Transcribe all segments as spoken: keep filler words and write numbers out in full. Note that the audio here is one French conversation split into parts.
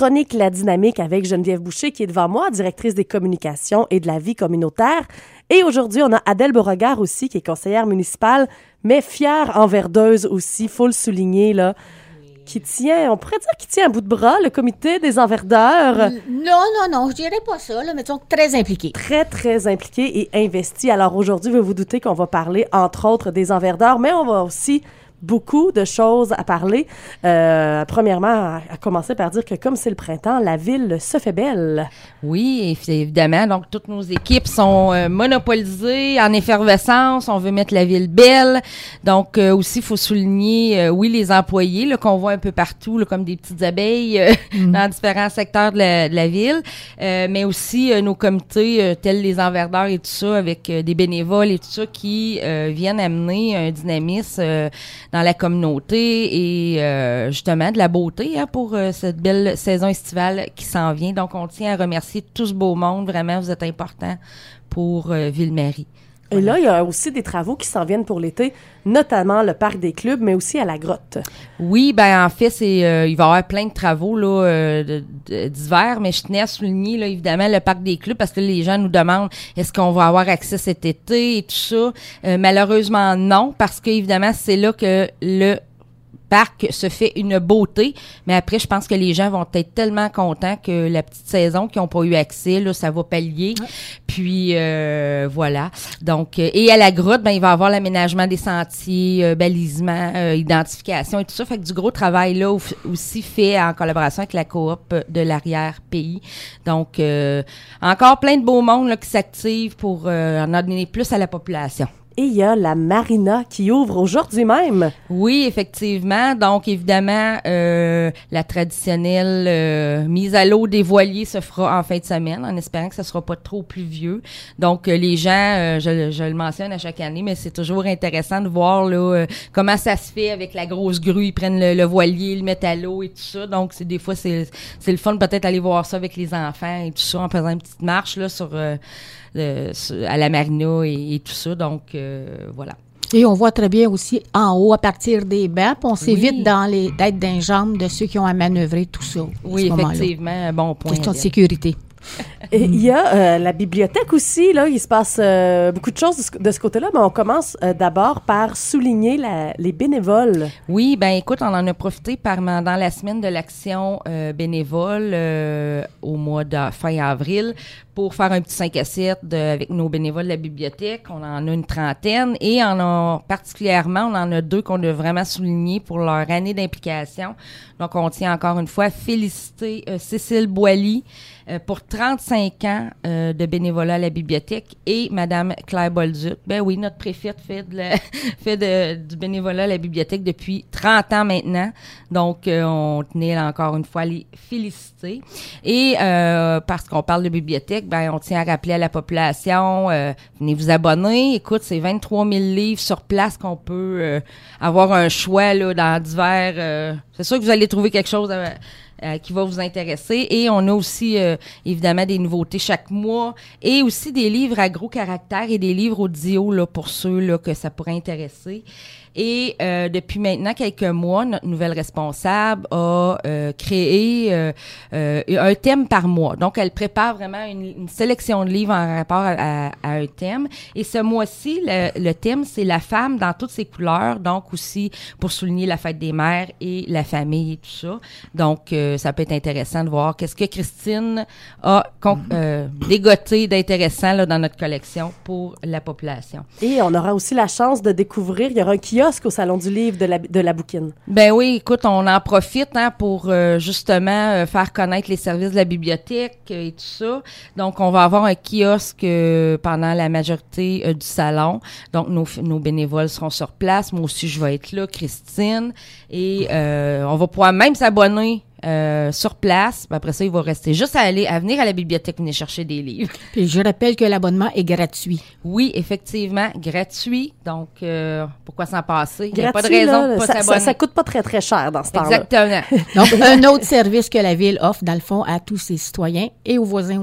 chronique La Dynamique avec Geneviève Boucher qui est devant moi, directrice des communications et de la vie communautaire. Et aujourd'hui, on a Adèle Beauregard aussi, qui est conseillère municipale, mais fière enverdeuse aussi, faut le souligner, là. Qui tient, on pourrait dire qui tient à bout de bras le comité des enverdeurs. Non, non, non, je dirais pas ça, là, mais disons très impliqués. Très, très impliqués et investis. Alors aujourd'hui, vous vous doutez qu'on va parler, entre autres, des enverdeurs, mais on va aussi beaucoup de choses à parler. Euh, premièrement, à, à commencer par dire que comme c'est le printemps, la ville se fait belle. Oui, évidemment. Donc, toutes nos équipes sont euh, monopolisées, en effervescence. On veut mettre la ville belle. Donc, euh, aussi, il faut souligner, euh, oui, les employés là, qu'on voit un peu partout, là, comme des petites abeilles euh, mm. dans différents secteurs de la, de la ville. Euh, mais aussi, euh, nos comités, euh, tels les enverdeurs et tout ça, avec euh, des bénévoles et tout ça, qui euh, viennent amener un dynamisme euh, dans la communauté et euh, justement de la beauté hein, pour euh, cette belle saison estivale qui s'en vient. Donc, on tient à remercier tout ce beau monde. Vraiment, vous êtes importants pour euh, Ville-Marie. Et là, il y a aussi des travaux qui s'en viennent pour l'été, notamment le parc des clubs, mais aussi à la grotte. Oui, ben en fait, c'est euh, il va y avoir plein de travaux là euh, de, de, d'hiver, mais je tenais à souligner là évidemment le parc des clubs parce que les gens nous demandent est-ce qu'on va avoir accès cet été et tout ça. Euh, malheureusement non, parce que évidemment c'est là que le parc se fait une beauté, mais après, je pense que les gens vont être tellement contents que la petite saison qui n'ont pas eu accès, là, ça va pallier. Ouais. Puis, euh, voilà. Donc, euh, et à la grotte, ben, il va y avoir l'aménagement des sentiers, euh, balisement, euh, identification et tout ça. Fait que du gros travail, là, aussi fait en collaboration avec la coop de l'arrière-pays. Donc, euh, encore plein de beaux mondes, là, qui s'activent pour euh, en donner plus à la population. Et il y a la marina qui ouvre aujourd'hui même. Oui, effectivement. Donc, évidemment, euh, la traditionnelle euh, mise à l'eau des voiliers se fera en fin de semaine, en espérant que ce ne sera pas trop pluvieux. Donc, euh, les gens, euh, je, je le mentionne à chaque année, mais c'est toujours intéressant de voir là euh, comment ça se fait avec la grosse grue. Ils prennent le, le voilier, ils le mettent à l'eau et tout ça. Donc, c'est des fois, c'est, c'est le fun peut-être aller voir ça avec les enfants et tout ça, en faisant une petite marche là sur... Euh, Euh, à la marina et, et tout ça, donc euh, voilà. Et on voit très bien aussi en haut, à partir des bancs, puis on s'évite oui. dans les, d'être dans les jambes de ceux qui ont à manœuvrer tout ça. Oui, effectivement, un bon point. Question de sécurité. Et il y a euh, la bibliothèque aussi, là, il se passe euh, beaucoup de choses de ce, de ce côté-là, mais on commence euh, d'abord par souligner la, les bénévoles. Oui, ben écoute, on en a profité par, dans la semaine de l'action euh, bénévole euh, au mois de fin avril pour faire un petit cinq à sept de, avec nos bénévoles de la bibliothèque. On en a une trentaine et on a particulièrement, on en a deux qu'on a vraiment souligné pour leur année d'implication. Donc, on tient encore une fois à féliciter euh, Cécile Boilly euh, pour trente-cinq ans euh, de bénévolat à la bibliothèque et Madame Claire Bolduc. Ben oui, notre préfète fait, de la, fait de, du bénévolat à la bibliothèque depuis trente ans maintenant. Donc, euh, on tenait là, encore une fois à les féliciter. Et euh, parce qu'on parle de bibliothèque, ben on tient à rappeler à la population, euh, venez vous abonner. Écoute, c'est vingt-trois mille livres sur place qu'on peut euh, avoir un choix là dans divers. Euh, c'est sûr que vous allez trouver quelque chose à, à, qui va vous intéresser. Et on a aussi euh, évidemment des nouveautés chaque mois et aussi des livres à gros caractère et des livres audio là pour ceux là que ça pourrait intéresser. Et euh, depuis maintenant quelques mois, notre nouvelle responsable a euh, créé euh, euh, un thème par mois. Donc, elle prépare vraiment une, une sélection de livres en rapport à, à, à un thème. Et ce mois-ci, le, le thème, c'est la femme dans toutes ses couleurs. Donc, aussi pour souligner la fête des mères et la famille et tout ça. Donc, euh, ça peut être intéressant de voir qu'est-ce que Christine a con- euh, dégoté d'intéressant là, dans notre collection pour la population. Et on aura aussi la chance de découvrir, il y aura un kiosque au Salon du Livre de la, de la Bouquine. Ben oui, écoute, on en profite hein, pour euh, justement euh, faire connaître les services de la bibliothèque euh, et tout ça. Donc, on va avoir un kiosque euh, pendant la majorité euh, du salon. Donc, nos, nos bénévoles seront sur place. Moi aussi, je vais être là, Christine. Et euh, on va pouvoir même s'abonner Euh, sur place. Puis après ça, il va rester juste à aller, à venir à la bibliothèque venir chercher des livres. Puis je rappelle que l'abonnement est gratuit. Oui, effectivement, gratuit. Donc, euh, pourquoi s'en passer? Il n'y a pas de Gratuit, raison là, de pas ça, s'abonner. Ça, ça coûte pas très, très cher dans ce temps-là. Exactement. Donc, un autre service que la Ville offre, dans le fond, à tous ses citoyens et aux voisins aussi.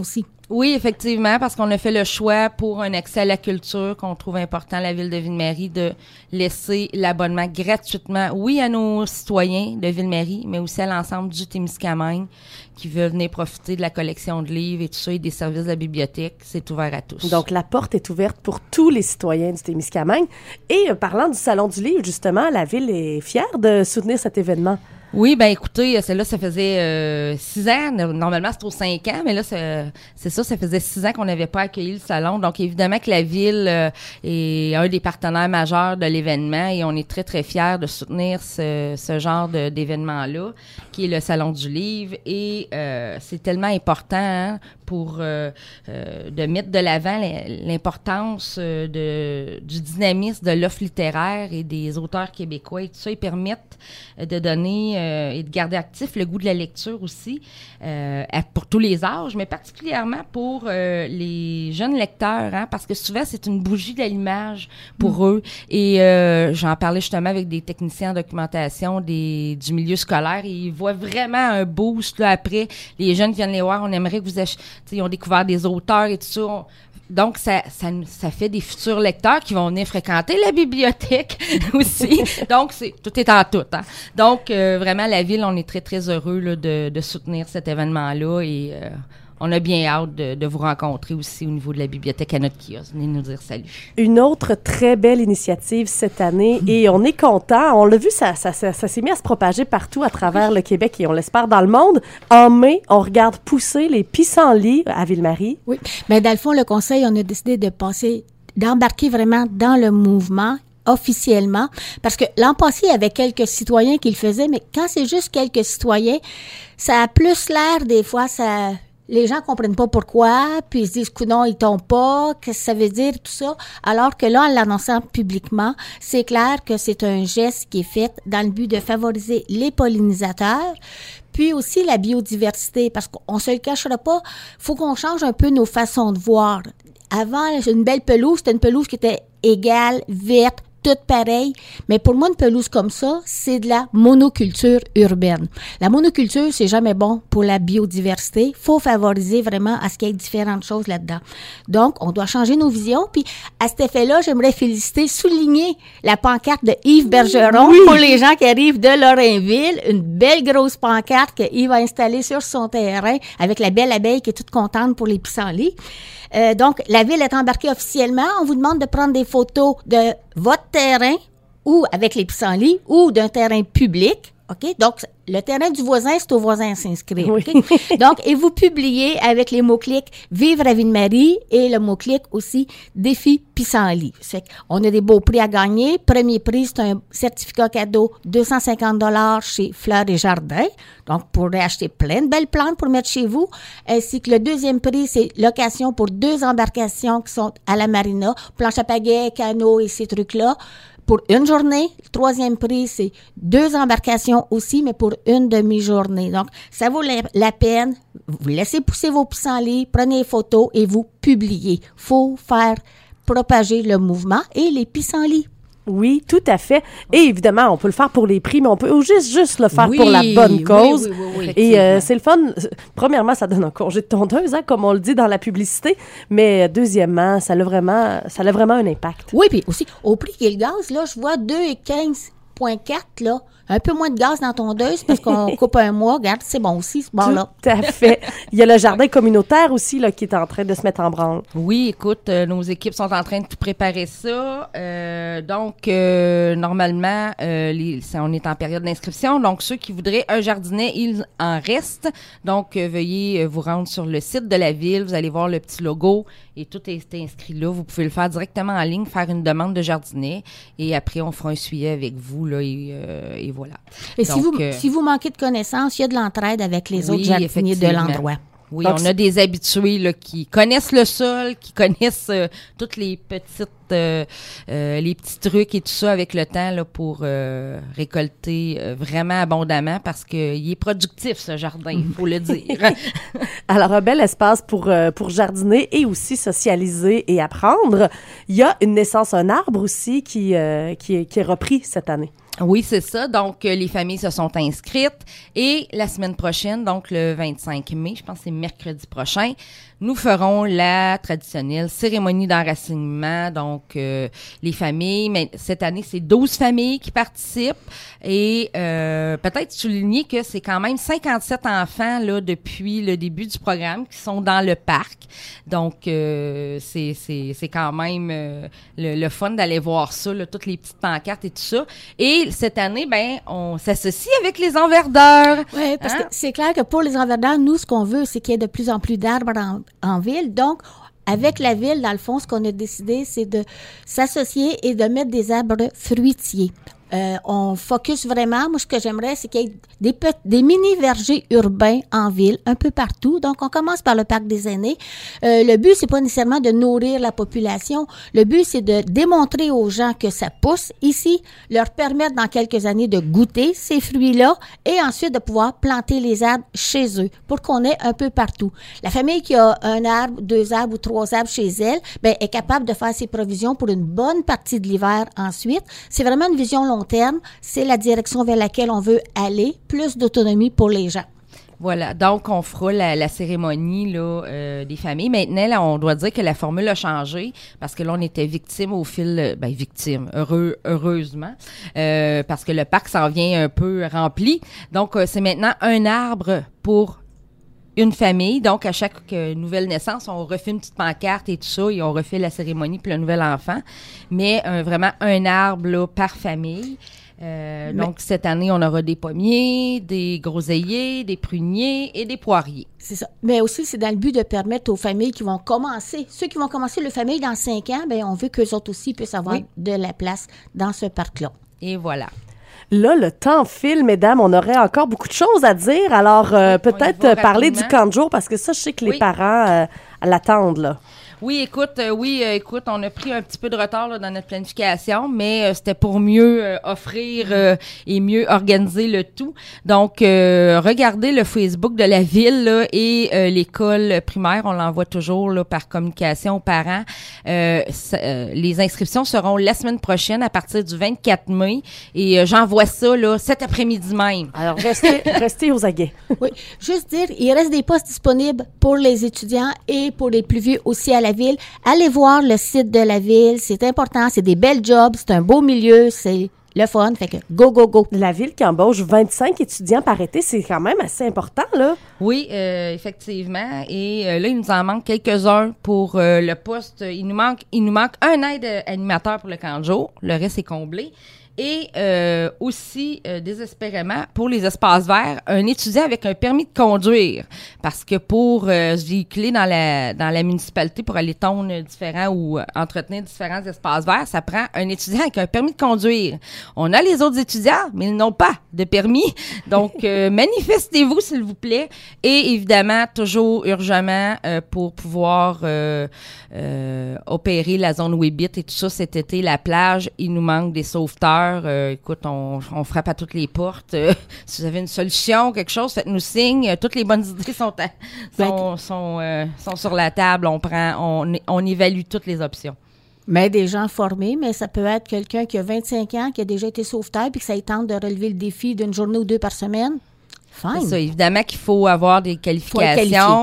Oui, effectivement, parce qu'on a fait le choix pour un accès à la culture qu'on trouve important à la Ville de Ville-Marie de laisser l'abonnement gratuitement, oui, à nos citoyens de Ville-Marie, mais aussi à l'ensemble du Témiscamingue qui veulent venir profiter de la collection de livres et tout ça et des services de la bibliothèque. C'est ouvert à tous. Donc, la porte est ouverte pour tous les citoyens du Témiscamingue. Et euh, parlant du Salon du livre, justement, la Ville est fière de soutenir cet événement. Oui, ben écoutez, celle-là, ça faisait euh, six ans. Normalement, c'est aux cinq ans, mais là, c'est, c'est ça, ça faisait six ans qu'on n'avait pas accueilli le salon. Donc, évidemment que la Ville euh, est un des partenaires majeurs de l'événement et on est très, très fiers de soutenir ce, ce genre de, d'événement-là, qui est le Salon du livre. Et euh, c'est tellement important hein, pour euh, euh, de mettre de l'avant l'importance euh, de, du dynamisme de l'offre littéraire et des auteurs québécois. Et tout ça, ils permettent de donner Euh, et de garder actif le goût de la lecture aussi euh, à, pour tous les âges, mais particulièrement pour euh, les jeunes lecteurs, hein, parce que souvent c'est une bougie d'allumage pour mmh. eux. Et euh, j'en parlais justement avec des techniciens en documentation des, du milieu scolaire et ils voient vraiment un boost là, après. Les jeunes viennent les voir, on aimerait que vous achetiez, ils ont découvert des auteurs et tout ça. On, Donc, ça, ça, ça fait des futurs lecteurs qui vont venir fréquenter la bibliothèque aussi. Donc, c'est tout est en tout. Hein. Donc, euh, vraiment, la Ville, on est très, très heureux là, de, de soutenir cet événement-là et euh, on a bien hâte de, de vous rencontrer aussi au niveau de la bibliothèque à notre kiosque. Venez nous dire salut. Une autre très belle initiative cette année et on est content. On l'a vu, ça, ça, ça, ça s'est mis à se propager partout à travers le Québec et on l'espère dans le monde. En mai, on regarde pousser les pissenlits à Ville-Marie. Oui, mais dans le fond, le Conseil, on a décidé de passer, d'embarquer vraiment dans le mouvement officiellement, parce que l'an passé, il y avait quelques citoyens qui le faisaient, mais quand c'est juste quelques citoyens, ça a plus l'air, des fois, ça... Les gens comprennent pas pourquoi, puis ils se disent, coudonc, ils tombent pas, qu'est-ce que ça veut dire, tout ça. Alors que là, en l'annonçant publiquement, c'est clair que c'est un geste qui est fait dans le but de favoriser les pollinisateurs, puis aussi la biodiversité, parce qu'on se le cachera pas, faut qu'on change un peu nos façons de voir. Avant, une belle pelouse, c'était une pelouse qui était égale, verte, toutes pareilles, mais pour moi, une pelouse comme ça, c'est de la monoculture urbaine. La monoculture, c'est jamais bon pour la biodiversité. Faut favoriser vraiment à ce qu'il y ait différentes choses là-dedans. Donc, on doit changer nos visions, puis à cet effet-là, j'aimerais féliciter, souligner la pancarte de Yves Bergeron oui. pour les gens qui arrivent de Lorrainville, une belle grosse pancarte que Yves a installée sur son terrain avec la belle abeille qui est toute contente pour les pissenlits. Euh, donc, la Ville est embarquée officiellement. On vous demande de prendre des photos de votre terrain ou avec les pissenlits ou d'un terrain public. OK? Donc, le terrain du voisin, c'est au voisin à s'inscrire. Oui. Okay? Donc, et vous publiez avec les mots-clics « Vivre à Ville-Marie » et le mot-clic aussi « Défi pissenlit ». On a des beaux prix à gagner. Premier prix, c'est un certificat cadeau deux cent cinquante dollars chez Fleurs et Jardins. Donc, vous pourrez acheter plein de belles plantes pour mettre chez vous. Ainsi que le deuxième prix, c'est location pour deux embarcations qui sont à la marina, planche à pagaie, canot et ces trucs-là. Pour une journée. Le troisième prix, c'est deux embarcations aussi, mais pour une demi-journée. Donc, ça vaut la, la peine. Vous laissez pousser vos pissenlits, prenez les photos et vous publiez. Faut faire propager le mouvement et les pissenlits. Oui, tout à fait. Et évidemment, on peut le faire pour les prix, mais on peut juste, juste le faire oui, pour la bonne cause. Oui, oui, oui, oui, et euh, c'est le fun. Premièrement, ça donne un congé de tondeuse, hein, comme on le dit dans la publicité. Mais deuxièmement, ça a vraiment, ça a vraiment un impact. Oui, puis aussi, au prix qu'est le gaz, là, je vois deux virgule quinze virgule quatre, là. Un peu moins de gaz dans la tondeuse parce qu'on coupe un mois. Regarde, c'est bon aussi, ce bord-là. Tout à fait. Il y a le jardin communautaire aussi là, qui est en train de se mettre en branle. Oui, écoute, euh, nos équipes sont en train de tout préparer ça. Euh, donc, euh, normalement, euh, les, ça, on est en période d'inscription. Donc, ceux qui voudraient un jardinet, il en reste. Donc, euh, veuillez vous rendre sur le site de la Ville. Vous allez voir le petit logo et tout est inscrit là. Vous pouvez le faire directement en ligne, faire une demande de jardinet. Et après, on fera un suivi avec vous là, et, euh, et voilà. Et donc, si, vous, euh, si vous manquez de connaissances, il y a de l'entraide avec les oui, autres jardiniers de l'endroit. Oui, donc, on a des habitués là, qui connaissent le sol, qui connaissent euh, toutes les petites euh, euh, les petits trucs et tout ça avec le temps là, pour euh, récolter euh, vraiment abondamment parce qu'il est productif, ce jardin, il faut le dire. Alors, un bel espace pour, euh, pour jardiner et aussi socialiser et apprendre. Il y a une naissance, un arbre aussi qui, euh, qui, est, qui est repris cette année. Oui, c'est ça. Donc, euh, les familles se sont inscrites et la semaine prochaine, donc le vingt-cinq mai, je pense que c'est mercredi prochain, nous ferons la traditionnelle cérémonie d'enracinement. Donc, euh, les familles, mais cette année, c'est douze familles qui participent et euh, peut-être souligner que c'est quand même cinquante-sept enfants là depuis le début du programme qui sont dans le parc. Donc, euh, c'est c'est c'est quand même euh, le, le fun d'aller voir ça, là, toutes les petites pancartes et tout ça. Et cette année, ben, on s'associe avec les enverdeurs. Oui, parce hein? que c'est clair que pour les enverdeurs, nous, ce qu'on veut, c'est qu'il y ait de plus en plus d'arbres en, en ville. Donc, avec la ville, dans le fond, ce qu'on a décidé, c'est de s'associer et de mettre des arbres fruitiers. Euh, on focus vraiment. Moi, ce que j'aimerais, c'est qu'il y ait des, pe- des mini-vergers urbains en ville, un peu partout. Donc, on commence par le parc des aînés. Euh, le but, c'est pas nécessairement de nourrir la population. Le but, c'est de démontrer aux gens que ça pousse ici, leur permettre dans quelques années de goûter ces fruits-là et ensuite de pouvoir planter les arbres chez eux pour qu'on ait un peu partout. La famille qui a un arbre, deux arbres ou trois arbres chez elle, ben, est capable de faire ses provisions pour une bonne partie de l'hiver ensuite. C'est vraiment une vision long terme, c'est la direction vers laquelle on veut aller, plus d'autonomie pour les gens. Voilà, donc on fera la, la cérémonie là euh, des familles. Maintenant, là, on doit dire que la formule a changé parce que là, on était victime au fil, ben victime, heureux, heureusement, euh, parce que le parc s'en vient un peu rempli. Donc, euh, c'est maintenant un arbre pour une famille. Donc, à chaque euh, nouvelle naissance, on refait une petite pancarte et tout ça, et on refait la cérémonie pour le nouvel enfant. Mais euh, vraiment un arbre là, par famille. Euh, Mais, donc, cette année, on aura des pommiers, des groseilliers, des pruniers et des poiriers. C'est ça. Mais aussi, c'est dans le but de permettre aux familles qui vont commencer, ceux qui vont commencer le famille dans cinq ans, bien, on veut qu'eux autres aussi puissent avoir oui. de la place dans ce parc-là. Et voilà. Là, le temps file, mesdames. On aurait encore beaucoup de choses à dire. Alors, euh, oui, peut-être parler rapidement. du camp de jour, parce que ça, je sais que les oui. parents euh, l'attendent, là. Oui, écoute, euh, oui, euh, écoute, on a pris un petit peu de retard là, dans notre planification, mais euh, c'était pour mieux euh, offrir euh, et mieux organiser le tout. Donc, euh, regardez le Facebook de la ville là, et euh, l'école primaire, on l'envoie toujours là, par communication aux parents. Euh, ça, euh, les inscriptions seront la semaine prochaine à partir du vingt-quatre mai et euh, j'envoie ça là cet après-midi même. Alors, restez, restez aux aguets. Oui, juste dire, il reste des postes disponibles pour les étudiants et pour les plus vieux aussi à la ville. Allez voir le site de la ville, c'est important, c'est des belles jobs, c'est un beau milieu, c'est le fun, fait que go, go, go. La ville qui embauche vingt-cinq étudiants par été, c'est quand même assez important, là. Oui, euh, effectivement. Et euh, là, il nous en manque quelques-uns pour euh, le poste. Il nous manque, il nous manque un aide animateur pour le camp de jour. Le reste est comblé. Et euh, aussi, euh, désespérément, pour les espaces verts, un étudiant avec un permis de conduire. Parce que pour euh, se véhiculer dans la dans la municipalité, pour aller tondre différents ou euh, entretenir différents espaces verts, ça prend un étudiant avec un permis de conduire. On a les autres étudiants, mais ils n'ont pas de permis. Donc, euh, manifestez-vous, s'il vous plaît. Et évidemment, toujours urgemment euh, pour pouvoir euh, euh, opérer la zone Webbit et tout ça cet été, la plage, il nous manque des sauveteurs. Euh, écoute, on, on frappe à toutes les portes. Euh, si vous avez une solution, quelque chose, faites-nous signe. Toutes les bonnes idées sont à, sont, sont, euh, sont sur la table. On prend, on, on évalue toutes les options. Mais des gens formés, mais ça peut être quelqu'un qui a vingt-cinq ans, qui a déjà été sauveteur, puis que ça lui tente de relever le défi d'une journée ou deux par semaine. Fine. C'est ça, évidemment qu'il faut avoir des qualifications.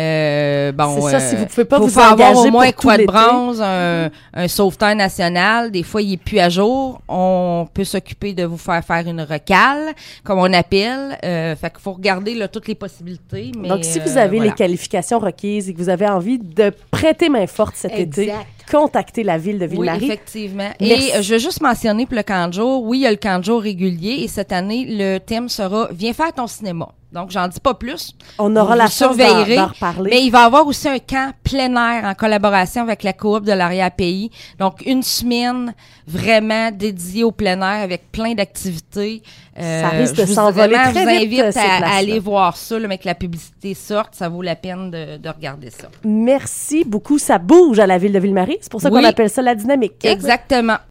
Euh, bon, c'est ça, euh, si vous pouvez pas faut vous avoir engager au moins pour tout quoi de l'été. bronze, un, un sauveteur national. Des fois, il est plus à jour. On peut s'occuper de vous faire faire une recale, comme on appelle. Euh, fait qu'il faut regarder là, toutes les possibilités. Mais, Donc, si vous euh, avez voilà. les qualifications requises et que vous avez envie de prêter main forte cet Exact. été, contactez la ville de Ville-Marie. Oui, effectivement. Merci. Et euh, je veux juste mentionner pour le camp de jour, oui, il y a le camp de jour régulier et cette année, le thème sera « Viens faire ton cinéma ». Donc, j'en dis pas plus. On aura Vous la vous chance d'en, surveillerez. d'en reparler. Mais il va y avoir aussi un camp plein air en collaboration avec la coop de l'arrière-pays. Donc, une semaine vraiment dédiée au plein air avec plein d'activités. Ça risque de je vous- s'envoler vraiment, très je vous vite, invite ces à, à places-là. aller voir ça, là, mais que la publicité sorte. Ça vaut la peine de, de regarder ça. Merci beaucoup. Ça bouge à la ville de Ville-Marie. C'est pour ça Oui. qu'on appelle ça la dynamique. Exactement.